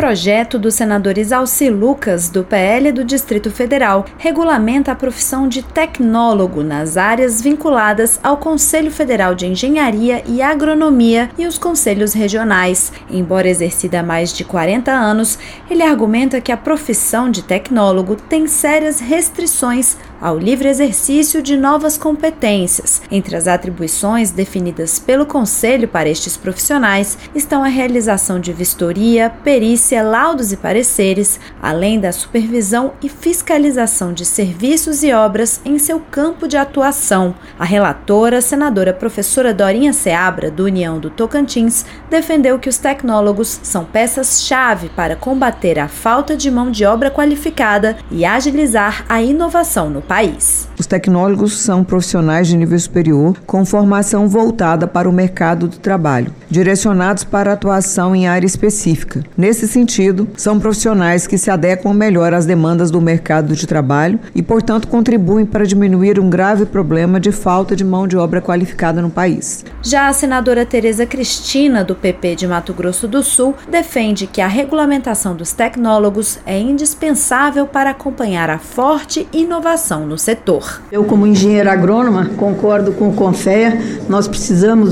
projeto do senador Isalci Lucas, do PL do Distrito Federal, regulamenta a profissão de tecnólogo nas áreas vinculadas ao Conselho Federal de Engenharia e Agronomia e os conselhos regionais. Embora exercida há mais de 40 anos, ele argumenta que a profissão de tecnólogo tem sérias restrições ao livre exercício de novas competências. Entre as atribuições definidas pelo Conselho para estes profissionais estão a realização de vistoria, perícia, laudos e pareceres, além da supervisão e fiscalização de serviços e obras em seu campo de atuação. A relatora, senadora professora Dorinha Seabra, do União do Tocantins, defendeu que os tecnólogos são peças-chave para combater a falta de mão de obra qualificada e agilizar a inovação no país. Os tecnólogos são profissionais de nível superior com formação voltada para o mercado do trabalho, direcionados para atuação em área específica. Nesse sentido, são profissionais que se adequam melhor às demandas do mercado de trabalho e, portanto, contribuem para diminuir um grave problema de falta de mão de obra qualificada no país. Já a senadora Tereza Cristina, do PP de Mato Grosso do Sul, defende que a regulamentação dos tecnólogos é indispensável para acompanhar a forte inovação no setor. Eu, como engenheira agrônoma, concordo com o CONFEA. Nós precisamos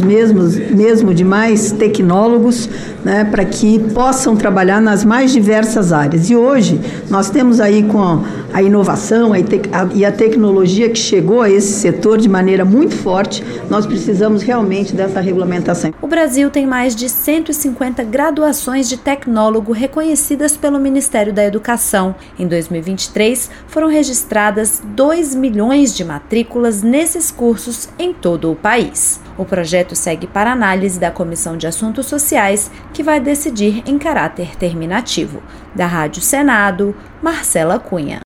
mesmo de mais tecnólogos, né, para que possam trabalhar nas mais diversas áreas. E hoje nós temos aí com a inovação e a tecnologia que chegou a esse setor de maneira muito forte, nós precisamos realmente dessa regulamentação. O Brasil tem mais de 150 graduações de tecnólogo reconhecidas pelo Ministério da Educação. Em 2023, foram registradas 2 milhões de matrículas nesses cursos em todo o país. O projeto segue para análise da Comissão de Assuntos Sociais, que vai decidir em caráter terminativo. Da Rádio Senado, Marcela Cunha.